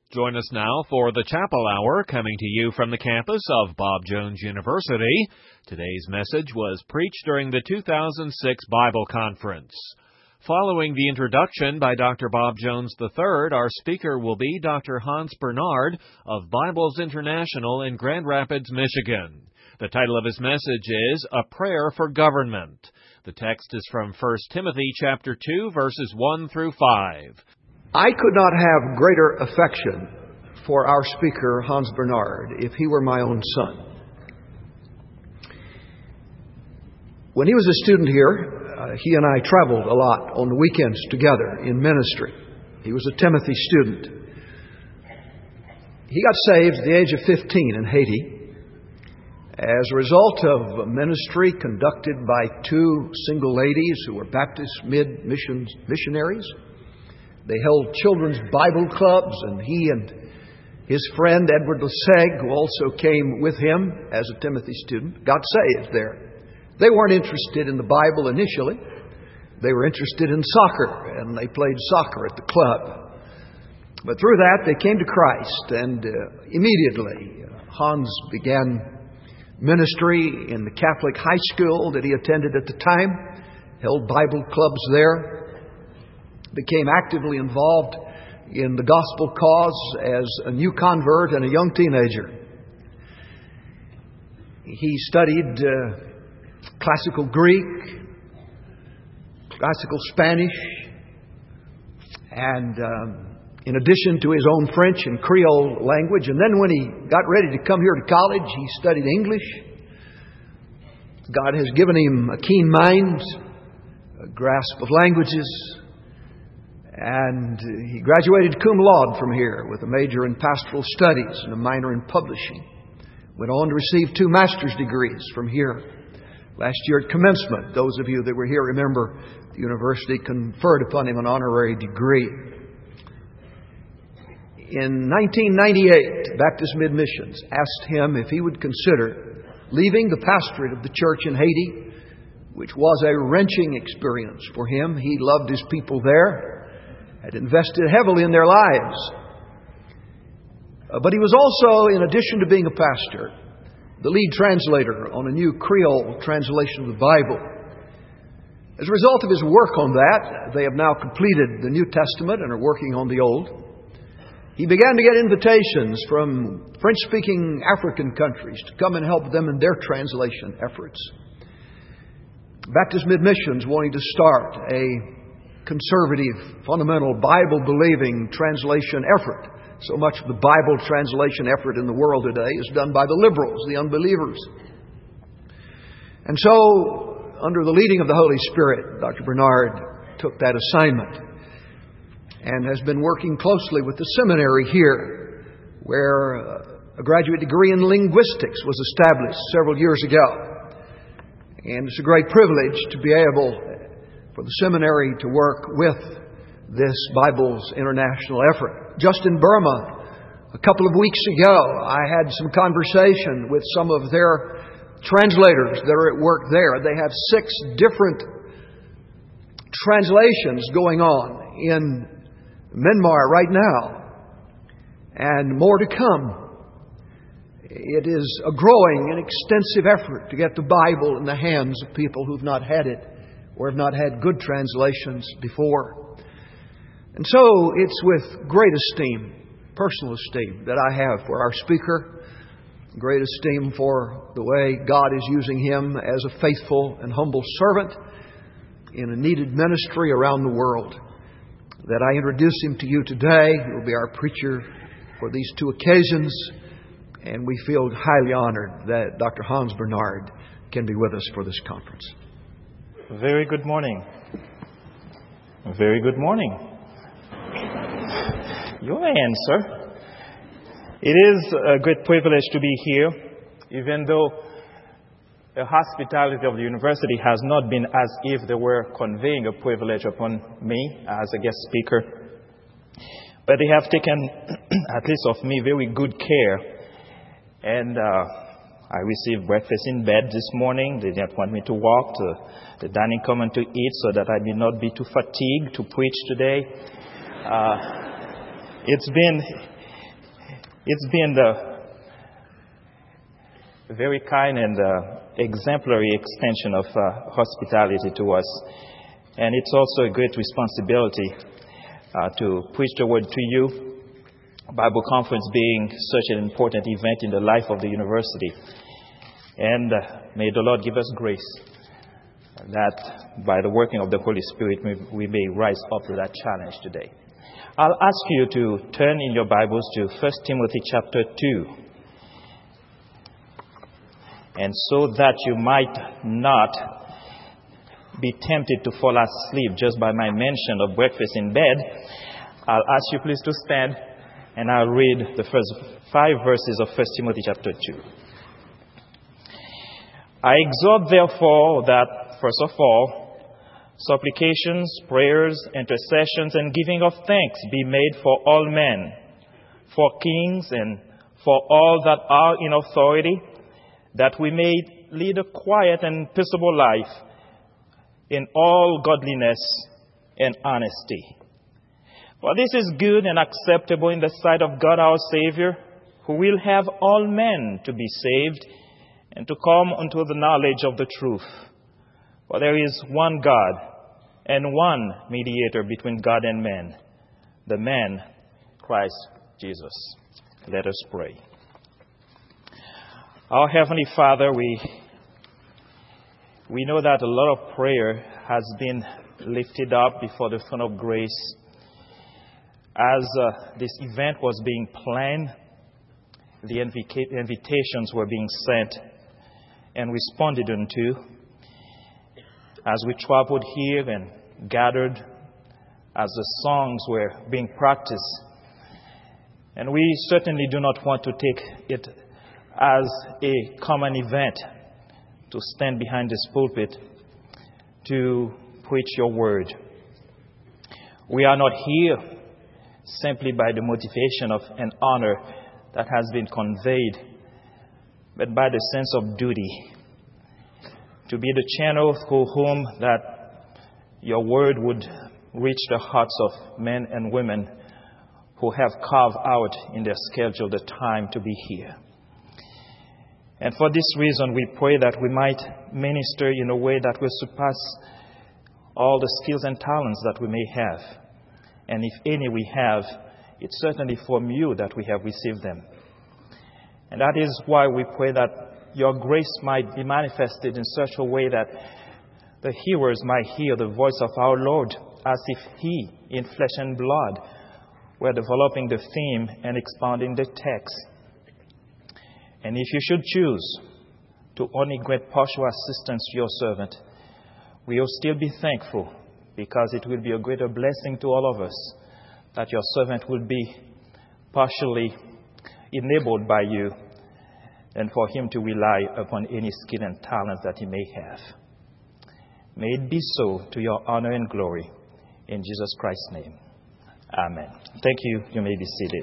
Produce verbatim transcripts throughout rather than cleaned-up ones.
Join us now for the Chapel Hour, coming to you from the campus of Bob Jones University. Today's message was preached during the two thousand six Bible Conference. Following the introduction by Doctor Bob Jones the third, our speaker will be Doctor Hans Bernard of Bibles International in Grand Rapids, Michigan. The title of his message is A Prayer for Government. The text is from First Timothy chapter two, verses one through five. I could not have greater affection for our speaker, Hans Bernard, if he were my own son. When he was a student here, uh, he and I traveled a lot on the weekends together in ministry. He was a Timothy student. He got saved at the age of fifteen in Haiti as a result of a ministry conducted by two single ladies who were Baptist mid-mission missionaries. They held children's Bible clubs, and he and his friend Edward Leseg, who also came with him as a Timothy student, got saved there. They weren't interested in the Bible initially. They were interested in soccer, and they played soccer at the club. But through that, they came to Christ, and uh, immediately uh, Hans began ministry in the Catholic high school that he attended at the time, held Bible clubs there, became actively involved in the gospel cause as a new convert and a young teenager. He studied uh, classical Greek, classical Spanish, and um, in addition to his own French and Creole language. And then when he got ready to come here to college, he studied English. God has given him a keen mind, a grasp of languages, and he graduated cum laude from here with a major in pastoral studies and a minor in publishing. Went on to receive two master's degrees from here. Last year at commencement, those of you that were here remember the university conferred upon him an honorary degree. In nineteen ninety-eight, Baptist Mid-Missions asked him if he would consider leaving the pastorate of the church in Haiti, which was a wrenching experience for him. He loved his people there, had invested heavily in their lives. Uh, but he was also, in addition to being a pastor, the lead translator on a new Creole translation of the Bible. As a result of his work on that, they have now completed the New Testament and are working on the Old. He began to get invitations from French-speaking African countries to come and help them in their translation efforts. Baptist Mid-Missions wanting to start a conservative, fundamental, Bible-believing translation effort. So much of the Bible translation effort in the world today is done by the liberals, the unbelievers. And so, under the leading of the Holy Spirit, Doctor Bernard took that assignment and has been working closely with the seminary here, where a graduate degree in linguistics was established several years ago. And it's a great privilege to be able for the seminary to work with this Bibles International effort. Just in Burma, a couple of weeks ago, I had some conversation with some of their translators that are at work there. They have six different translations going on in Myanmar right now, and more to come. It is a growing and extensive effort to get the Bible in the hands of people who've not had it or have not had good translations before. And so it's with great esteem, personal esteem, that I have for our speaker, great esteem for the way God is using him as a faithful and humble servant in a needed ministry around the world, that I introduce him to you today. He will be our preacher for these two occasions, and we feel highly honored that Doctor Hans Bernard can be with us for this conference. Very good morning. Very good morning. You may answer. It is a great privilege to be here, even though the hospitality of the university has not been as if they were conveying a privilege upon me as a guest speaker. But they have taken, at least of me, very good care. And uh, I received breakfast in bed this morning. They didn't want me to walk to the dining common to eat so that I may not be too fatigued to preach today. Uh, it's been It's been the very kind and uh, exemplary extension of uh, hospitality to us. And it's also a great responsibility uh, to preach the word to you, Bible conference being such an important event in the life of the university. And uh, may the Lord give us grace that by the working of the Holy Spirit we may rise up to that challenge today. I'll ask you to turn in your Bibles to First Timothy chapter two. And so that you might not be tempted to fall asleep just by my mention of breakfast in bed, I'll ask you please to stand and I'll read the first five verses of First Timothy chapter two. I exhort therefore that, first of all, supplications, prayers, intercessions, and giving of thanks be made for all men, for kings and for all that are in authority, that we may lead a quiet and peaceable life in all godliness and honesty. For this is good and acceptable in the sight of God our Savior, who will have all men to be saved and to come unto the knowledge of the truth. For there is one God and one mediator between God and men, the man Christ Jesus. Let us pray. Our Heavenly Father, we we know that a lot of prayer has been lifted up before the throne of grace. As uh, this event was being planned, the invica- invitations were being sent and responded unto. As we traveled here and gathered, as the songs were being practiced, and we certainly do not want to take it as a common event to stand behind this pulpit to preach your word. We are not here simply by the motivation of an honor that has been conveyed, but by the sense of duty, to be the channel through whom that your word would reach the hearts of men and women who have carved out in their schedule the time to be here. And for this reason, we pray that we might minister in a way that will surpass all the skills and talents that we may have. And if any we have, it's certainly from you that we have received them. And that is why we pray that your grace might be manifested in such a way that the hearers might hear the voice of our Lord as if He, in flesh and blood, were developing the theme and expounding the text. And if you should choose to only grant partial assistance to your servant, we will still be thankful, because it will be a greater blessing to all of us that your servant will be partially enabled by you, and for him to rely upon any skill and talent that he may have. May it be so, to your honor and glory, in Jesus Christ's name. Amen. Thank you. You may be seated.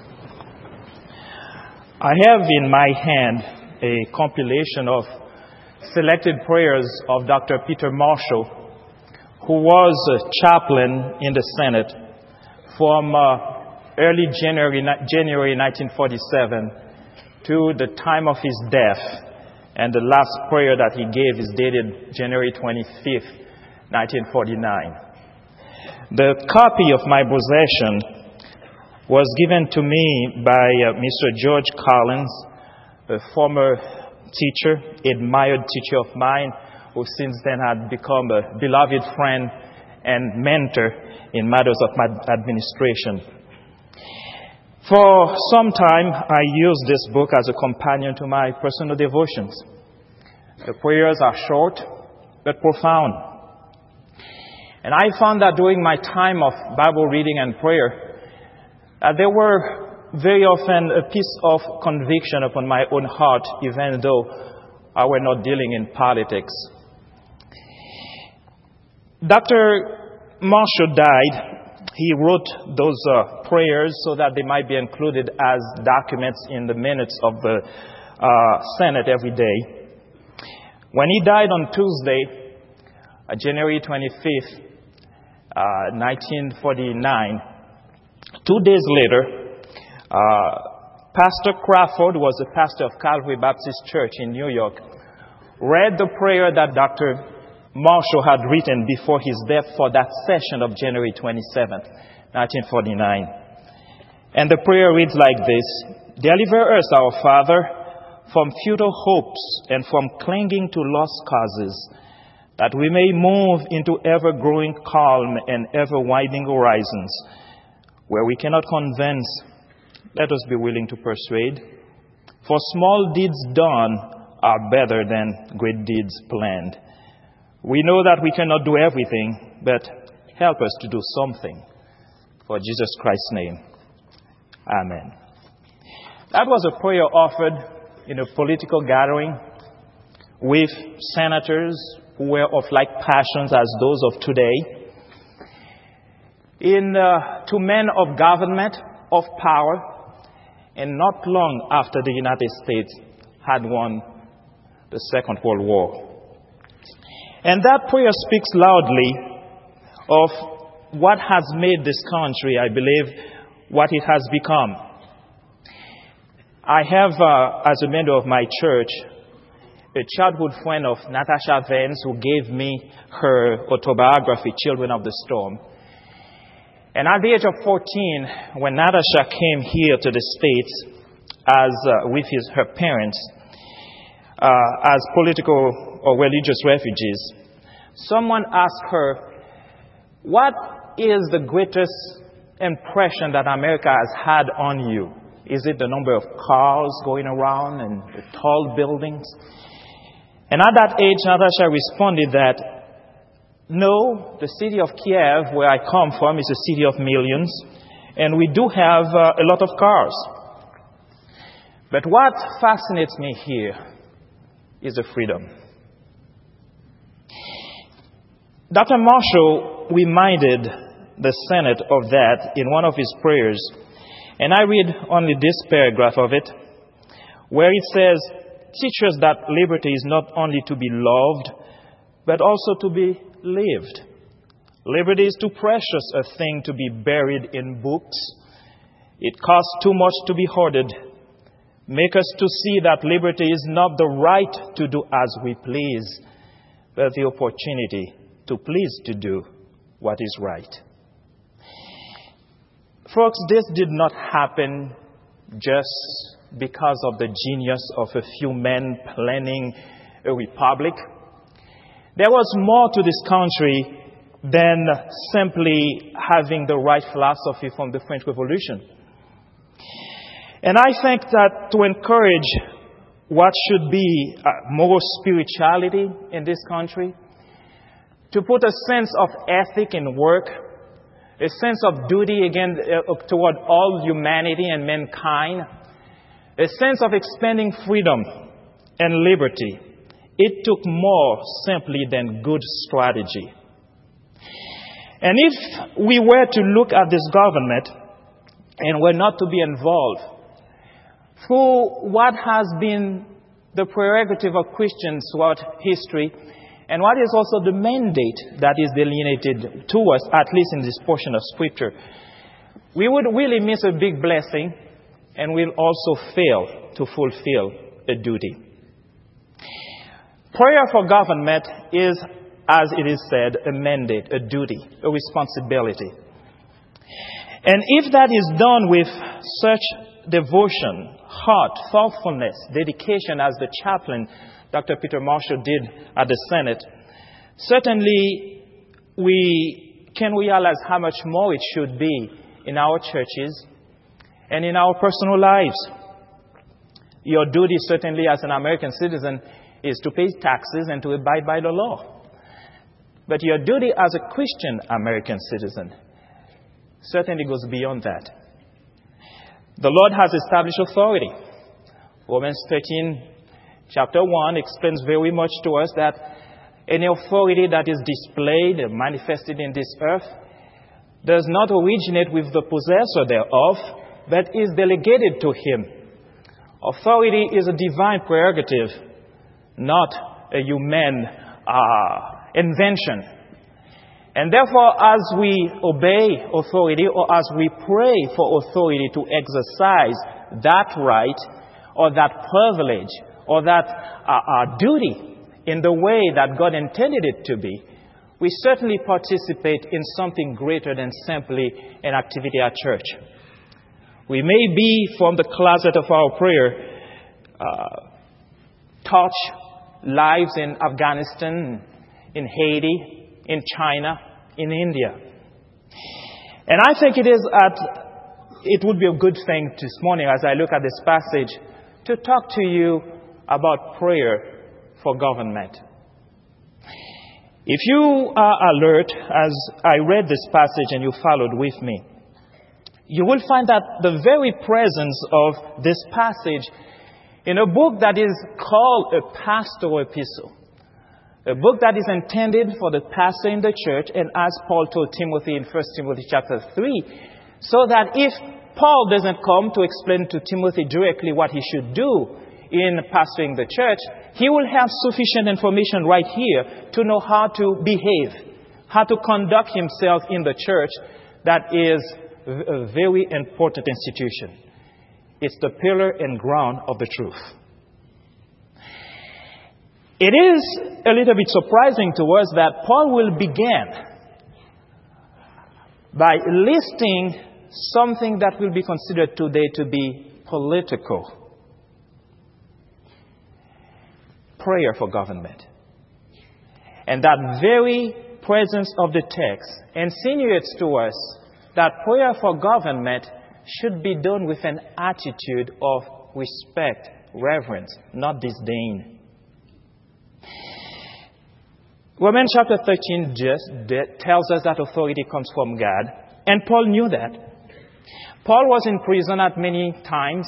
I have in my hand a compilation of selected prayers of Doctor Peter Marshall, who was a chaplain in the Senate from uh, early January, January nineteen forty-seven to the time of his death. And the last prayer that he gave is dated January twenty-fifth, nineteen forty-nine. The copy of my possession was given to me by uh, Mister George Collins, a former teacher, admired teacher of mine, who since then had become a beloved friend and mentor in matters of my administration. For some time, I used this book as a companion to my personal devotions. The prayers are short, but profound. And I found that during my time of Bible reading and prayer, Uh, there were very often a piece of conviction upon my own heart, even though I were not dealing in politics. Doctor Marshall died. He wrote those uh, prayers so that they might be included as documents in the minutes of the uh, Senate every day. When he died on Tuesday, uh, January twenty-fifth, uh, nineteen forty-nine, two days later, uh, Pastor Crawford was the pastor of Calvary Baptist Church in New York, read the prayer that Doctor Marshall had written before his death for that session of January twenty-seventh, nineteen forty-nine. And the prayer reads like this: "Deliver us, our Father, from futile hopes and from clinging to lost causes, that we may move into ever-growing calm and ever-widening horizons. Where we cannot convince, let us be willing to persuade. For small deeds done are better than great deeds planned. We know that we cannot do everything, but help us to do something. For Jesus Christ's name, amen." That was a prayer offered in a political gathering with senators who were of like passions as those of today, in uh, to men of government, of power, and not long after the United States had won the Second World War. And that prayer speaks loudly of what has made this country, I believe, what it has become. I have, uh, as a member of my church, a childhood friend of Natasha Vance, who gave me her autobiography, Children of the Storm. And at the age of fourteen, when Natasha came here to the States as uh, with his, her parents, uh, as political or religious refugees, someone asked her, "What is the greatest impression that America has had on you? Is it the number of cars going around and the tall buildings?" And at that age, Natasha responded that, "No, the city of Kiev, where I come from, is a city of millions, and we do have uh, a lot of cars. But what fascinates me here is the freedom." Doctor Marshall reminded the Senate of that in one of his prayers, and I read only this paragraph of it, where it says, "Teach us that liberty is not only to be loved, but also to be lived. Liberty is too precious a thing to be buried in books. It costs too much to be hoarded. Make us to see that liberty is not the right to do as we please, but the opportunity to please to do what is right." Folks, this did not happen just because of the genius of a few men planning a republic. There was more to this country than simply having the right philosophy from the French Revolution. And I think that to encourage what should be uh, more spirituality in this country, to put a sense of ethic in work, a sense of duty again uh, toward all humanity and mankind, a sense of expanding freedom and liberty, it took more simply than good strategy. And if we were to look at this government and were not to be involved through what has been the prerogative of Christians throughout history, and what is also the mandate that is delineated to us, at least in this portion of Scripture, we would really miss a big blessing, and we'll also fail to fulfill a duty. Prayer for government is, as it is said, a mandate, a duty, a responsibility. And if that is done with such devotion, heart, thoughtfulness, dedication as the chaplain Doctor Peter Marshall did at the Senate, certainly we can realize how much more it should be in our churches and in our personal lives. Your duty, certainly as an American citizen, is to pay taxes and to abide by the law. But your duty as a Christian American citizen certainly goes beyond that. The Lord has established authority. Romans thirteen, chapter one, explains very much to us that any authority that is displayed and manifested in this earth does not originate with the possessor thereof, but is delegated to him. Authority is a divine prerogative, not a human uh, invention. And therefore, as we obey authority or as we pray for authority to exercise that right or that privilege or that uh, uh, duty in the way that God intended it to be, we certainly participate in something greater than simply an activity at church. We may be from the closet of our prayer, uh, touch lives in Afghanistan, in Haiti, in China, in India. And I think it is at, it would be a good thing this morning as I look at this passage to talk to you about prayer for government. If you are alert as I read this passage and you followed with me, you will find that the very presence of this passage in a book that is called a pastoral epistle, a book that is intended for the pastor in the church, and as Paul told Timothy in First Timothy chapter three, so that if Paul doesn't come to explain to Timothy directly what he should do in pastoring the church, he will have sufficient information right here to know how to behave, how to conduct himself in the church that is a very important institution. It's the pillar and ground of the truth. It is a little bit surprising to us that Paul will begin by listing something that will be considered today to be political. Prayer for government. And that very presence of the text insinuates to us that prayer for government should be done with an attitude of respect, reverence, not disdain. Romans chapter thirteen just tells us that authority comes from God, and Paul knew that. Paul was in prison at many times,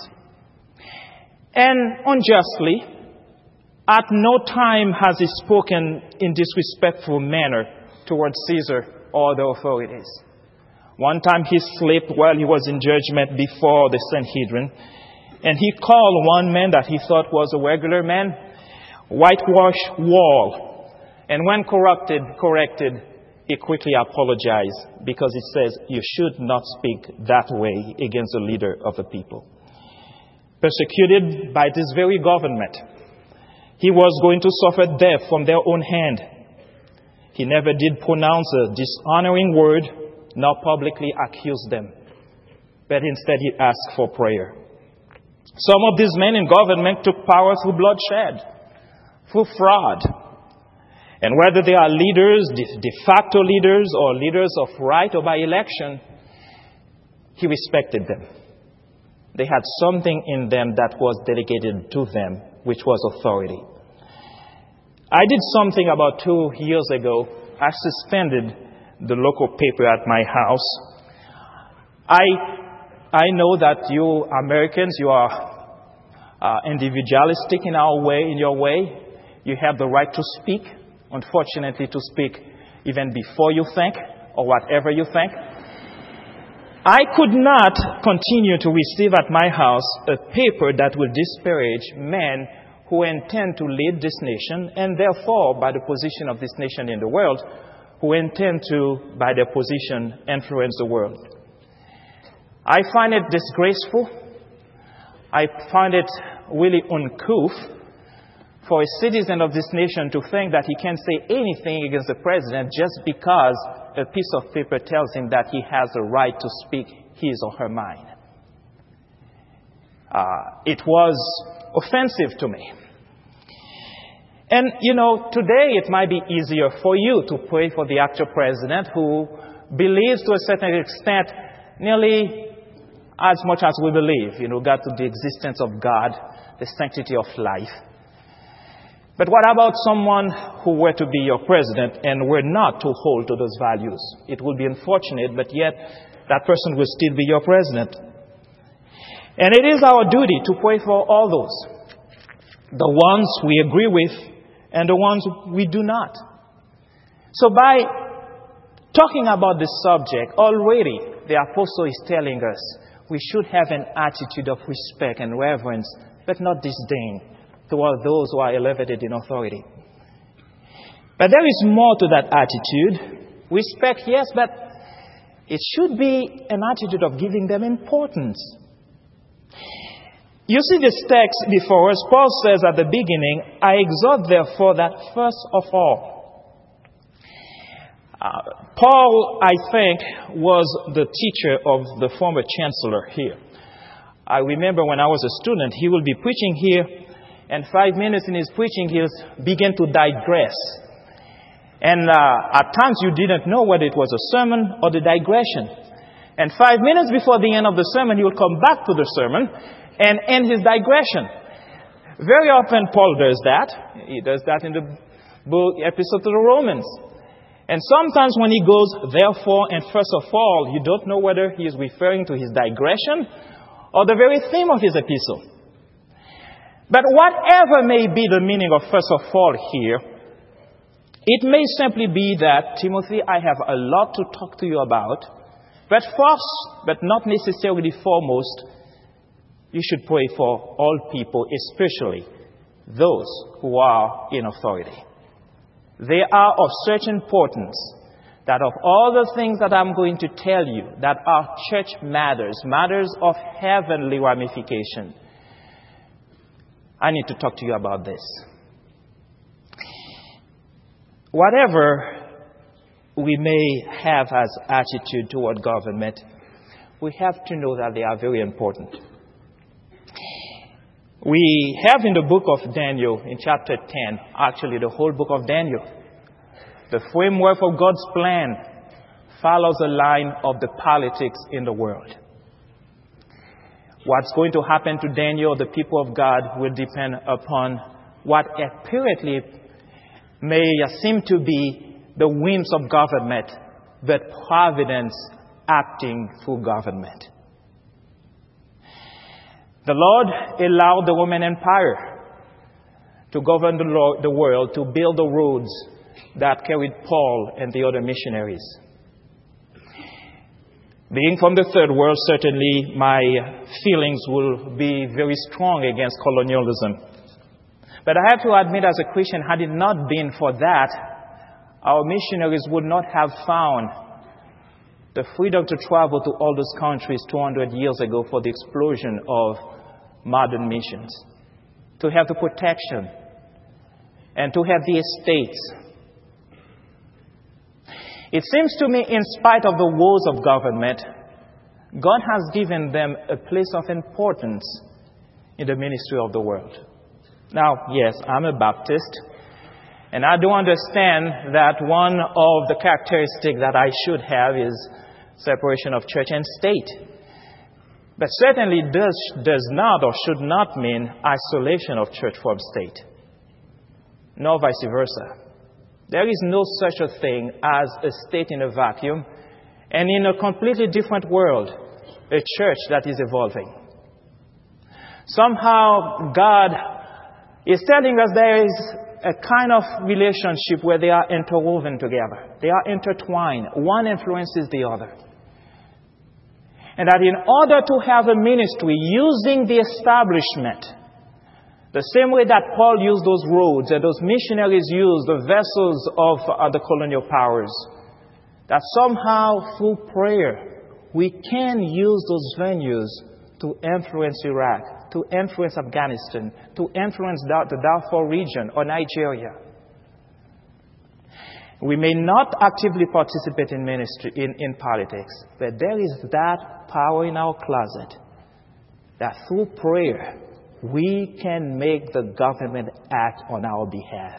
and unjustly, at no time has he spoken in disrespectful manner towards Caesar or the authorities. One time he slept while he was in judgment before the Sanhedrin, and he called one man that he thought was a regular man, whitewashed wall. And when corrected, corrected, he quickly apologized because he says, you should not speak that way against the leader of the people. Persecuted by this very government, he was going to suffer death from their own hand. He never did pronounce a dishonoring word, nor publicly accuse them. But instead he asked for prayer. Some of these men in government took power through bloodshed, through fraud. And whether they are leaders, de facto leaders, or leaders of right or by election, he respected them. They had something in them that was delegated to them, which was authority. I did something about two years ago. I suspended the local paper at my house. I I know that you Americans, you are uh, individualistic in our way, in your way. You have the right to speak. Unfortunately, to speak even before you think or whatever you think. I could not continue to receive at my house a paper that will disparage men who intend to lead this nation and therefore, by the position of this nation in the world, who intend to, by their position, influence the world. I find it disgraceful. I find it really uncouth for a citizen of this nation to think that he can say anything against the president just because a piece of paper tells him that he has a right to speak his or her mind. Uh, it was offensive to me. And, you know, today it might be easier for you to pray for the actual president who believes to a certain extent nearly as much as we believe in regard to the existence of God, the sanctity of life. But what about someone who were to be your president and were not to hold to those values? It would be unfortunate, but yet that person will still be your president. And it is our duty to pray for all those, the ones we agree with and the ones we do not. So by talking about this subject, already the apostle is telling us we should have an attitude of respect and reverence, but not disdain toward those who are elevated in authority. But there is more to that attitude. Respect, yes, but it should be an attitude of giving them importance. You see this text before us. Paul says at the beginning, I exhort therefore that first of all. Uh, Paul, I think, was the teacher of the former chancellor here. I remember when I was a student, he would be preaching here, and five minutes in his preaching, he'll begin to digress. And uh, at times you didn't know whether it was a sermon or the digression. And five minutes before the end of the sermon, he would come back to the sermon and end his digression. Very often Paul does that. He does that in the book, epistle to the Romans. And sometimes when he goes, therefore, and first of all, you don't know whether he is referring to his digression or the very theme of his epistle. But whatever may be the meaning of first of all here, it may simply be that, Timothy, I have a lot to talk to you about, but first, but not necessarily foremost, you should pray for all people, especially those who are in authority. They are of such importance that of all the things that I'm going to tell you that are church matters, matters of heavenly ramification, I need to talk to you about this. Whatever we may have as attitude toward government, we have to know that they are very important. We have in the book of Daniel, in chapter ten, actually the whole book of Daniel, the framework of God's plan follows the line of the politics in the world. What's going to happen to Daniel, the people of God, will depend upon what apparently may seem to be the whims of government, but providence acting through government. The Lord allowed the Roman Empire to govern the world, to build the roads that carried Paul and the other missionaries. Being from the third world, certainly my feelings will be very strong against colonialism. But I have to admit, as a Christian, had it not been for that, our missionaries would not have found the freedom to travel to all those countries two hundred years ago for the explosion of modern missions, to have the protection, and to have the estates. It seems to me, in spite of the woes of government, God has given them a place of importance in the ministry of the world. Now, yes, I'm a Baptist, and I do understand that one of the characteristics that I should have is separation of church and state. But certainly does, does not or should not mean isolation of church from state, nor vice versa. There is no such a thing as a state in a vacuum, and in a completely different world, a church that is evolving. Somehow God is telling us there is a kind of relationship where they are interwoven together. They are intertwined. One influences the other. And that in order to have a ministry using the establishment, the same way that Paul used those roads and those missionaries used the vessels of uh, the colonial powers, that somehow through prayer we can use those venues to influence Iraq, to influence Afghanistan, to influence the Darfur region or Nigeria. We may not actively participate in ministry, in, in politics, but there is that power in our closet that through prayer we can make the government act on our behalf.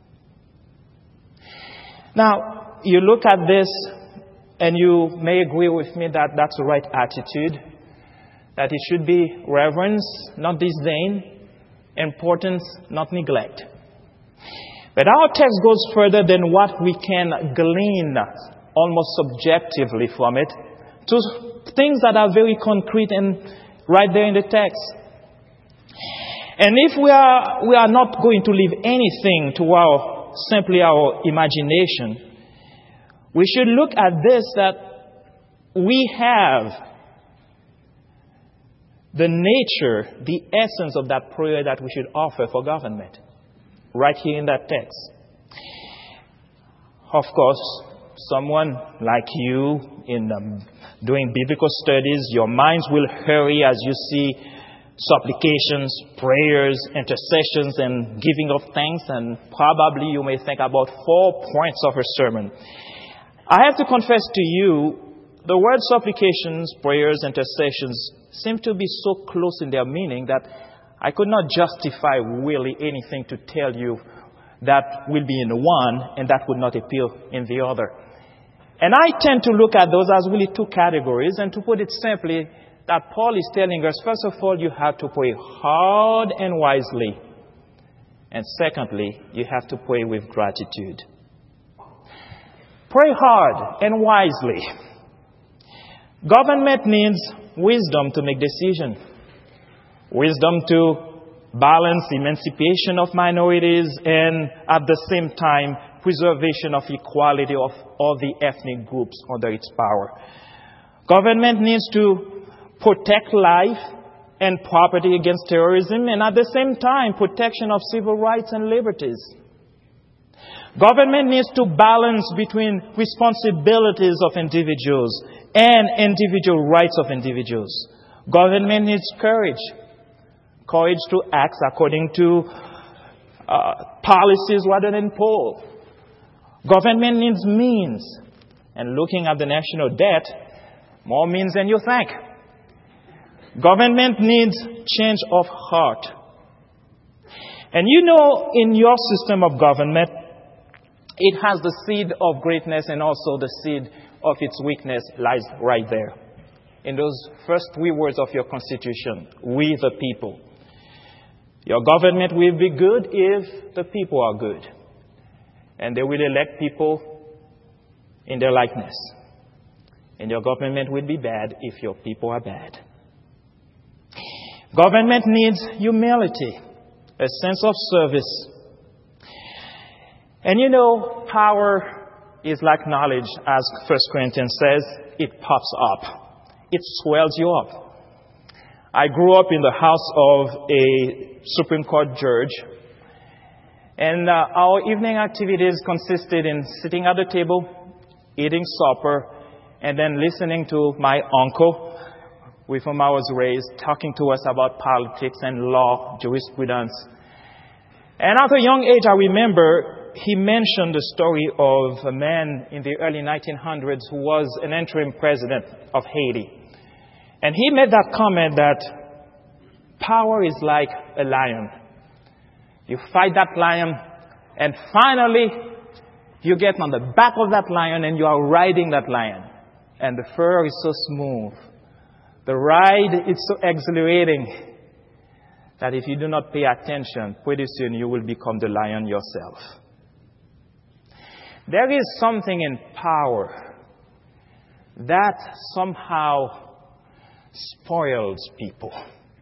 Now, you look at this and you may agree with me that that's the right attitude, that it should be reverence, not disdain, importance, not neglect. But our text goes further than what we can glean almost subjectively from it to things that are very concrete and right there in the text. And if we are we are not going to leave anything to our simply our imagination, we should look at this, that we have the nature, the essence of that prayer that we should offer for government, right here in that text. Of course, someone like you in um, doing biblical studies, your minds will hurry as you see supplications, prayers, intercessions, and giving of thanks. And probably you may think about four points of a sermon. I have to confess to you, the word supplications, prayers, intercessions seem to be so close in their meaning that I could not justify really anything to tell you that will be in one and that would not appear in the other. And I tend to look at those as really two categories. And to put it simply, that Paul is telling us, first of all, you have to pray hard and wisely. And secondly, you have to pray with gratitude. Pray hard and wisely. Government needs wisdom to make decisions. Wisdom to balance emancipation of minorities and at the same time preservation of equality of all the ethnic groups under its power. Government needs to protect life and property against terrorism and at the same time protection of civil rights and liberties. Government needs to balance between responsibilities of individuals and individual rights of individuals. Government needs courage. Courage to act according to uh, policies rather than polls. Government needs means. And looking at the national debt, more means than you think. Government needs change of heart. And you know, in your system of government, it has the seed of greatness and also the seed of its weakness lies right there. In those first three words of your constitution, we the people. Your government will be good if the people are good. And they will elect people in their likeness. And your government will be bad if your people are bad. Government needs humility, a sense of service. And you know, power is like knowledge, as First Corinthians says. It pops up. It swells you up. I grew up in the house of a Supreme Court judge. And uh, our evening activities consisted in sitting at the table, eating supper, and then listening to my uncle, with whom I was raised, talking to us about politics and law, jurisprudence. And at a young age, I remember he mentioned the story of a man in the early nineteen hundreds who was an interim president of Haiti. And he made that comment that power is like a lion. You fight that lion, and finally, you get on the back of that lion and you are riding that lion. And the fur is so smooth. The ride is so exhilarating that if you do not pay attention, pretty soon you will become the lion yourself. There is something in power that somehow spoils people.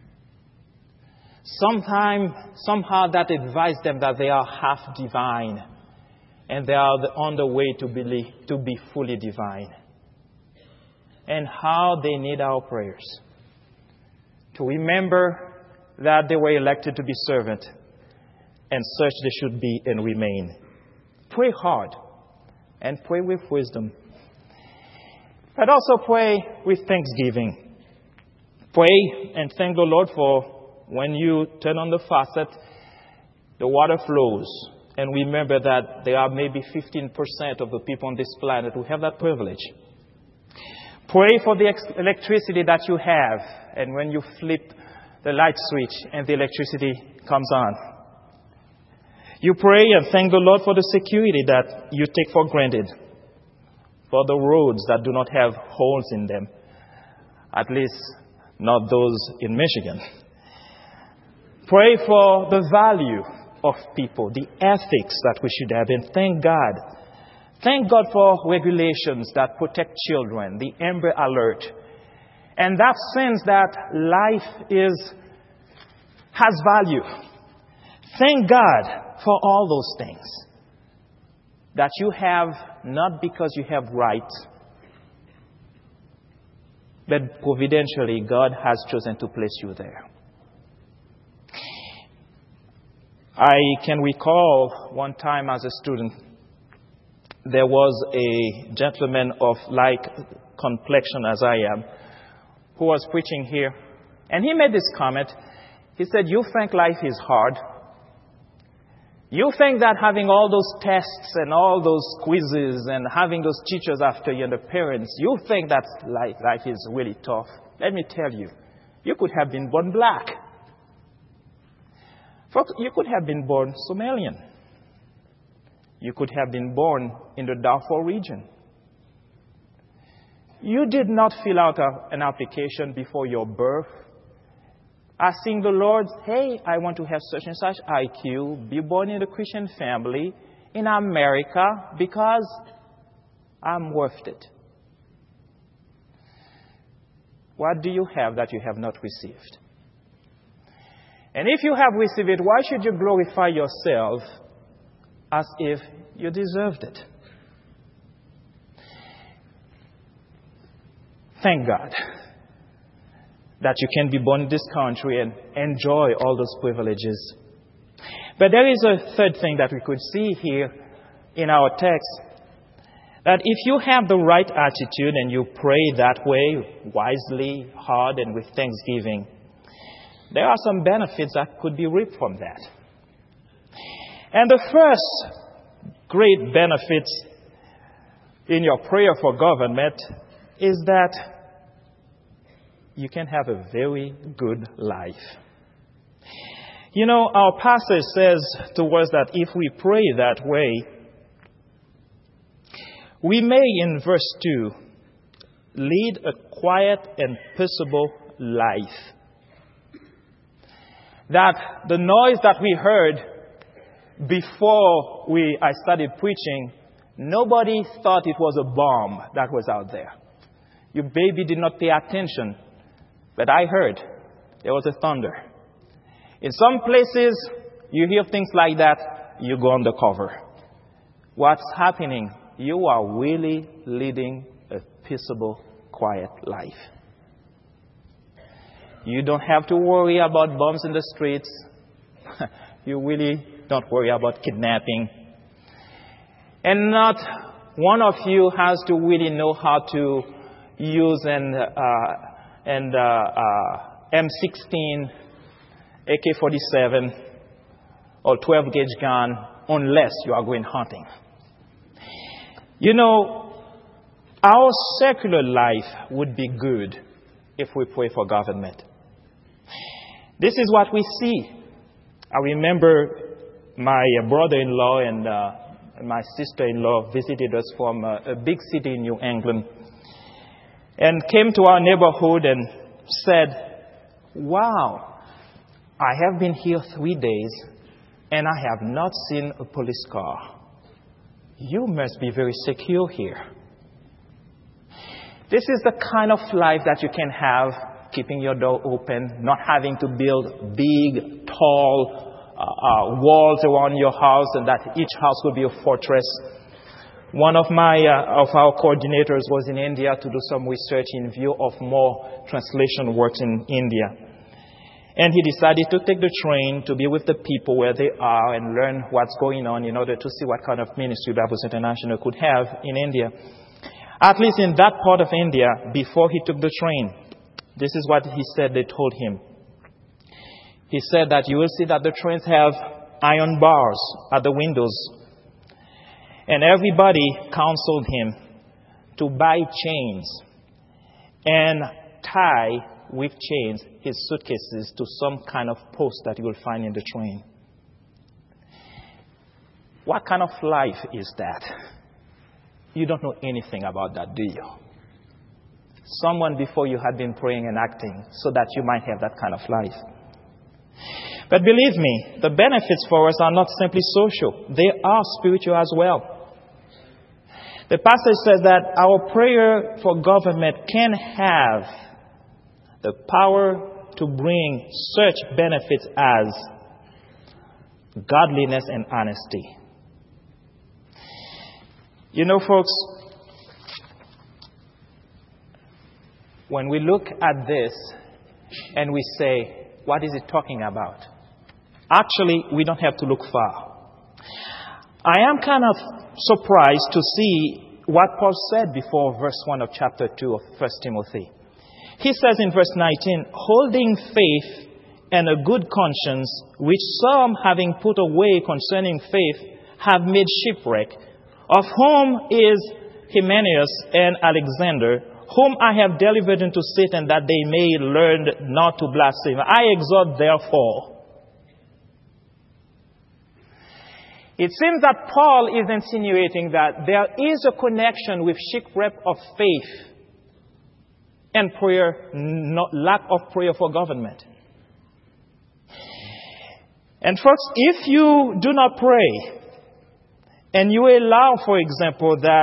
Sometimes, somehow that advises them that they are half divine and they are on the way to be, to be fully divine. And how they need our prayers to remember that they were elected to be servants, and such they should be and remain. Pray hard and pray with wisdom. But also pray with thanksgiving. Pray and thank the Lord for when you turn on the faucet, the water flows. And remember that there are maybe fifteen percent of the people on this planet who have that privilege. Pray for the ex- electricity that you have. And when you flip the light switch and the electricity comes on. You pray and thank the Lord for the security that you take for granted. For the roads that do not have holes in them. At least not those in Michigan. Pray for the value of people, the ethics that we should have. And thank God. Thank God for regulations that protect children, the Amber Alert. And that sense that life is, has value. Thank God for all those things that you have, not because you have rights, but providentially God has chosen to place you there. I can recall one time as a student, there was a gentleman of like complexion as I am, who was preaching here And he made this comment. He said, you think life is hard. You think that having all those tests and all those quizzes and having those teachers after you and the parents, you think that life, life is really tough. Let me tell you, you could have been born black. Folks, you could have been born Somalian. You could have been born in the Darfur region. You did not fill out a, an application before your birth, asking the Lord, hey, I want to have such and such I Q, be born in a Christian family in America because I'm worth it. What do you have that you have not received? And if you have received it, why should you glorify yourself as if you deserved it? Thank God that you can be born in this country and enjoy all those privileges. But there is a third thing that we could see here in our text, that if you have the right attitude and you pray that way, wisely, hard, and with thanksgiving, there are some benefits that could be reaped from that. And the first great benefit in your prayer for government is that you can have a very good life. You know, our passage says to us that if we pray that way, we may, in verse two, lead a quiet and peaceable life. That the noise that we heard before we I started preaching, nobody thought it was a bomb that was out there. Your baby did not pay attention, but I heard there was a thunder. In some places, you hear things like that, you go undercover. What's happening? You are really leading a peaceable, quiet life. You don't have to worry about bombs in the streets. You really don't worry about kidnapping. And not one of you has to really know how to use an, uh, an uh, uh, M sixteen, A K forty-seven, or twelve gauge gun unless you are going hunting. You know, our secular life would be good if we pray for government. This is what we see. I remember my brother-in-law and uh, my sister-in-law visited us from uh, a big city in New England and came to our neighborhood and said, wow, I have been here three days and I have not seen a police car. You must be very secure here. This is the kind of life that you can have, keeping your door open, not having to build big, tall uh, uh, walls around your house, and that each house will be a fortress. One of my uh, of our coordinators was in India to do some research in view of more translation works in India. And he decided to take the train to be with the people where they are and learn what's going on in order to see what kind of ministry Bibles International could have in India. At least in that part of India, before he took the train, this is what he said they told him. He said that you will see that the trains have iron bars at the windows. And everybody counseled him to buy chains and tie with chains his suitcases to some kind of post that you will find in the train. What kind of life is that? You don't know anything about that, do you? Someone before you had been praying and acting so that you might have that kind of life. But believe me, the benefits for us are not simply social. They are spiritual as well. The passage says that our prayer for government can have the power to bring such benefits as godliness and honesty. You know, folks, when we look at this and we say, what is it talking about? Actually, we don't have to look far. I am kind of surprised to see what Paul said before verse one of chapter two of First Timothy. He says in verse nineteen, holding faith and a good conscience, which some, having put away concerning faith, have made shipwreck, of whom is Hymenaeus and Alexander, whom I have delivered into Satan, that they may learn not to blaspheme. I exhort therefore. It seems that Paul is insinuating that there is a connection with shipwreck of faith and prayer, not lack of prayer for government. And folks, if you do not pray, and you allow, for example, that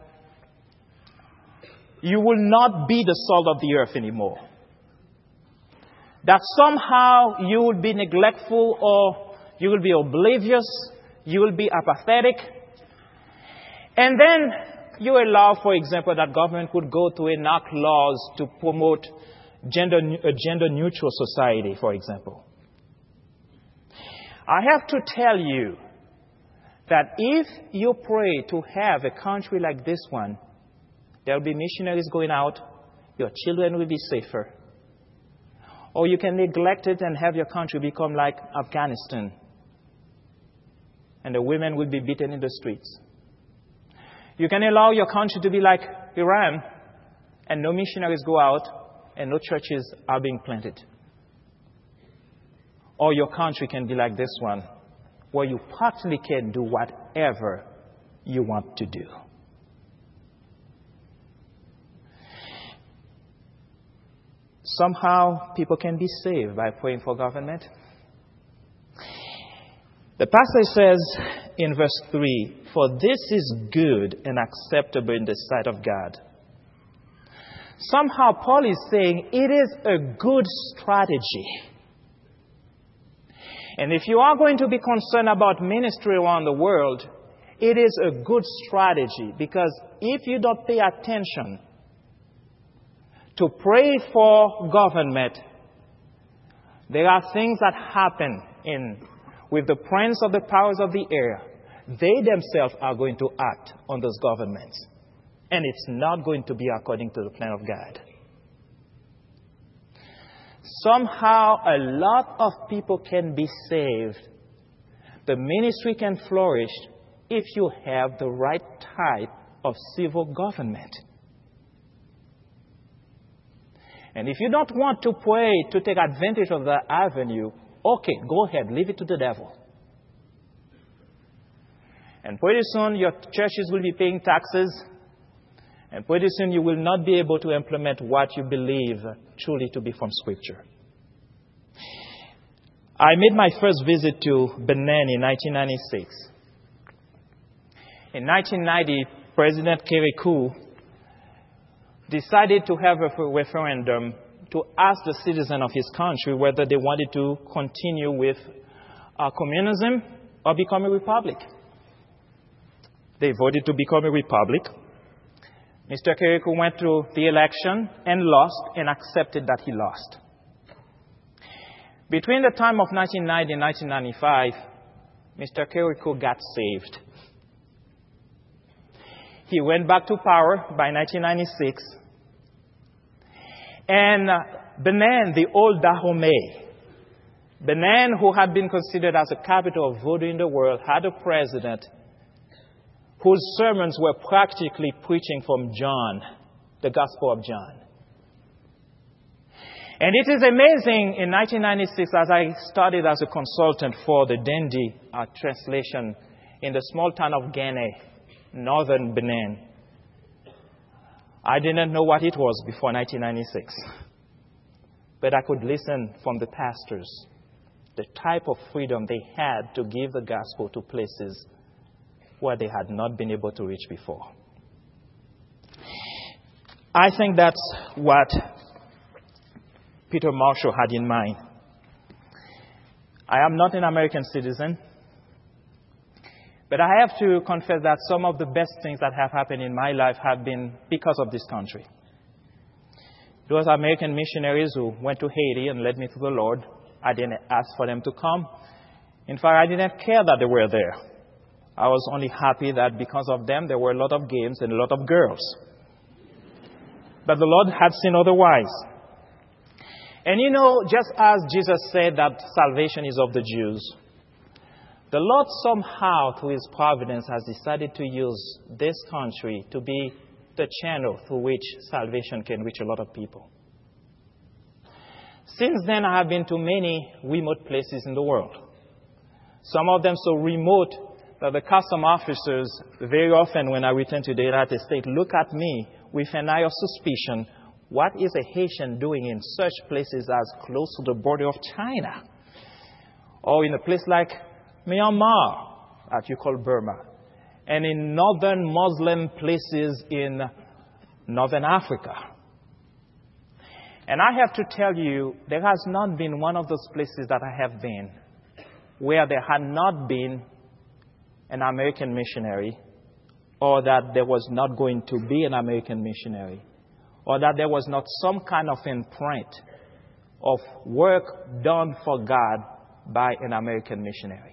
you will not be the salt of the earth anymore, that somehow you will be neglectful or you will be oblivious, you will be apathetic, and then you allow, for example, that government would go to enact laws to promote gender, a gender-neutral society, for example. I have to tell you that if you pray to have a country like this one, there will be missionaries going out, your children will be safer. Or you can neglect it and have your country become like Afghanistan, and the women will be beaten in the streets. You can allow your country to be like Iran, and no missionaries go out, and no churches are being planted. Or your country can be like this one, where you practically can do whatever you want to do. Somehow people can be saved by praying for government. The passage says in verse three, for this is good and acceptable in the sight of God. Somehow Paul is saying it is a good strategy. And if you are going to be concerned about ministry around the world, it is a good strategy, because if you don't pay attention to pray for government, there are things that happen in with the prince of the powers of the air. They themselves are going to act on those governments, and it's not going to be according to the plan of God. Somehow a lot of people can be saved. The ministry can flourish if you have the right type of civil government. And if you don't want to pray to take advantage of that avenue, okay, go ahead, leave it to the devil. And pretty soon your churches will be paying taxes, and pretty soon you will not be able to implement what you believe truly to be from Scripture. I made my first visit to Benin in nineteen ninety-six. In nineteen ninety, President Kérékou decided to have a referendum to ask the citizens of his country whether they wanted to continue with uh, communism or become a republic. They voted to become a republic. Mister Kérékou went to the election and lost, and accepted that he lost. Between the time of nineteen ninety and nineteen ninety-five, Mister Kérékou got saved. He went back to power by nineteen ninety-six. And Benin, the old Dahomey, Benin, who had been considered as the capital of voodoo in the world, had a president whose sermons were practically preaching from John, the Gospel of John. And it is amazing, in nineteen ninety-six, as I started as a consultant for the Dendi uh, translation in the small town of Guinea, northern Benin. I didn't know what it was before nineteen ninety-six. But I could listen from the pastors, the type of freedom they had to give the gospel to places where they had not been able to reach before. I think that's what Peter Marshall had in mind. I am not an American citizen, but I have to confess that some of the best things that have happened in my life have been because of this country. Those American missionaries who went to Haiti and led me to the Lord, I didn't ask for them to come. In fact, I didn't care that they were there. I was only happy that because of them, there were a lot of games and a lot of girls. But the Lord had seen otherwise. And you know, just as Jesus said that salvation is of the Jews, the Lord somehow, through His providence, has decided to use this country to be the channel through which salvation can reach a lot of people. Since then, I have been to many remote places in the world. Some of them so remote that the custom officers, very often when I return to the United States, look at me with an eye of suspicion. What is a Haitian doing in such places as close to the border of China? Or in a place like Myanmar, that you call Burma, and in northern Muslim places in northern Africa. And I have to tell you, there has not been one of those places that I have been where there had not been an American missionary, or that there was not going to be an American missionary, or that there was not some kind of imprint of work done for God by an American missionary.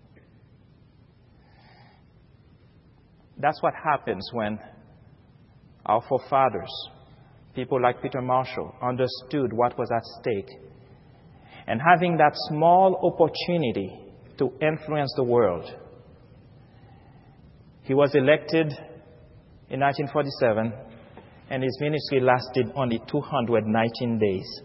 That's what happens when our forefathers, people like Peter Marshall, understood what was at stake. And having that small opportunity to influence the world, he was elected in nineteen forty-seven, and his ministry lasted only two hundred nineteen days.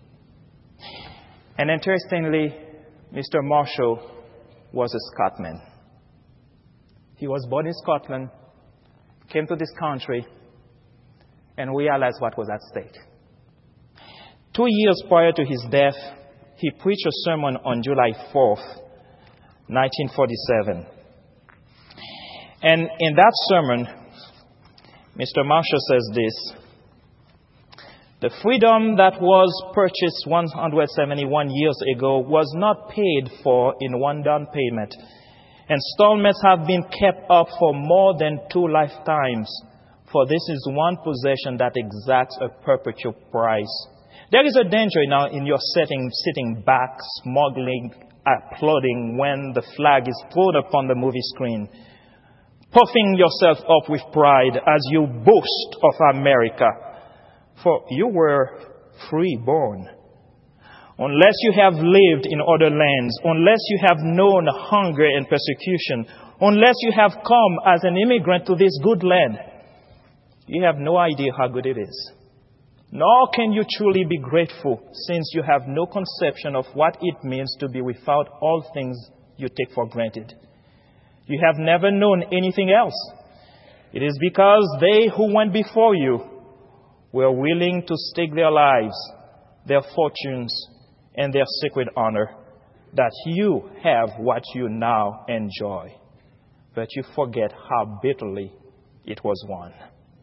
And interestingly, Mister Marshall was a Scotsman. He was born in Scotland, came to this country, and realized what was at stake. Two years prior to his death, he preached a sermon on July fourth, nineteen forty-seven. And in that sermon, Mister Marshall says this: "The freedom that was purchased one hundred seventy-one years ago was not paid for in one down payment. Installments have been kept up for more than two lifetimes, for this is one possession that exacts a perpetual price. There is a danger now in your setting, sitting back, smuggling, applauding when the flag is thrown upon the movie screen, puffing yourself up with pride as you boast of America, for you were free-born. Unless you have lived in other lands, unless you have known hunger and persecution, unless you have come as an immigrant to this good land, you have no idea how good it is. Nor can you truly be grateful, since you have no conception of what it means to be without all things you take for granted. You have never known anything else. It is because they who went before you were willing to stake their lives, their fortunes, and their sacred honor, that you have what you now enjoy. But you forget how bitterly it was won."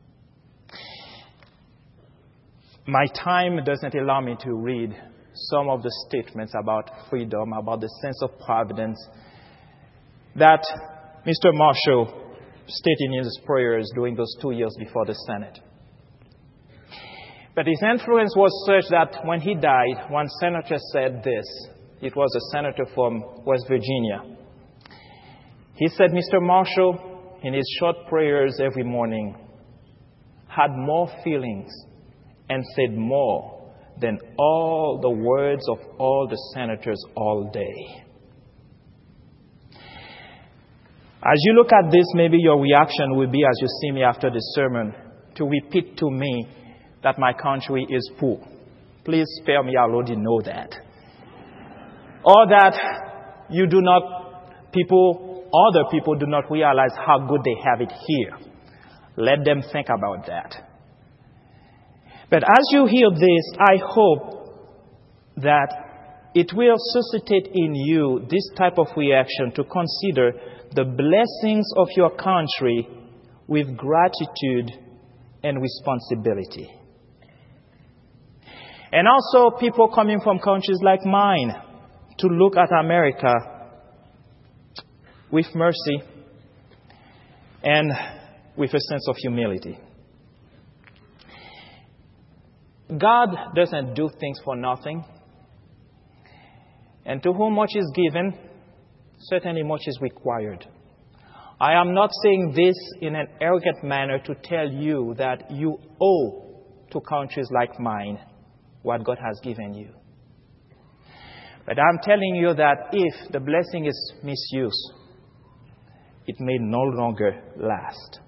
My time doesn't allow me to read some of the statements about freedom, about the sense of providence that Mister Marshall stated in his prayers during those two years before the Senate. But his influence was such that when he died, one senator said this. It was a senator from West Virginia. He said, "Mister Marshall, in his short prayers every morning, had more feelings and said more than all the words of all the senators all day." As you look at this, maybe your reaction will be, as you see me after the sermon, to repeat to me that my country is poor. Please spare me, I already know that. Or that you do not, people, other people do not realize how good they have it here. Let them think about that. But as you hear this, I hope that it will suscitate in you this type of reaction to consider the blessings of your country with gratitude and responsibility. And also people coming from countries like mine to look at America with mercy and with a sense of humility. God doesn't do things for nothing. And to whom much is given, certainly much is required. I am not saying this in an arrogant manner to tell you that you owe to countries like mine. what God has given you. But I'm telling you that if the blessing is misused, it may no longer last.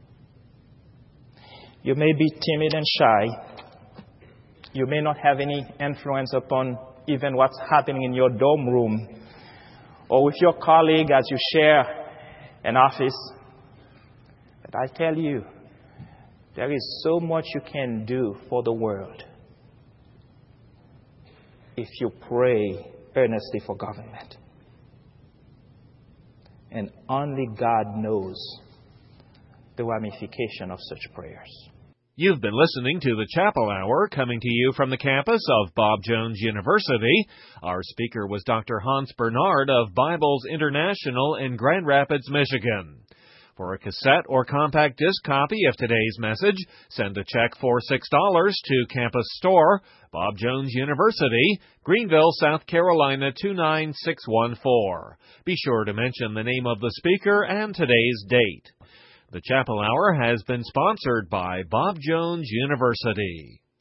You may be timid and shy. You may not have any influence upon even what's happening in your dorm room or with your colleague as you share an office. But I tell you, there is so much you can do for the world if you pray earnestly for government. And only God knows the ramification of such prayers. You've been listening to the Chapel Hour, coming to you from the campus of Bob Jones University. Our speaker was Doctor Hans Bernard of Bibles International in Grand Rapids, Michigan. For a cassette or compact disc copy of today's message, send a check for six dollars to Campus Store, Bob Jones University, Greenville, South Carolina two nine six one four. Be sure to mention the name of the speaker and today's date. The Chapel Hour has been sponsored by Bob Jones University.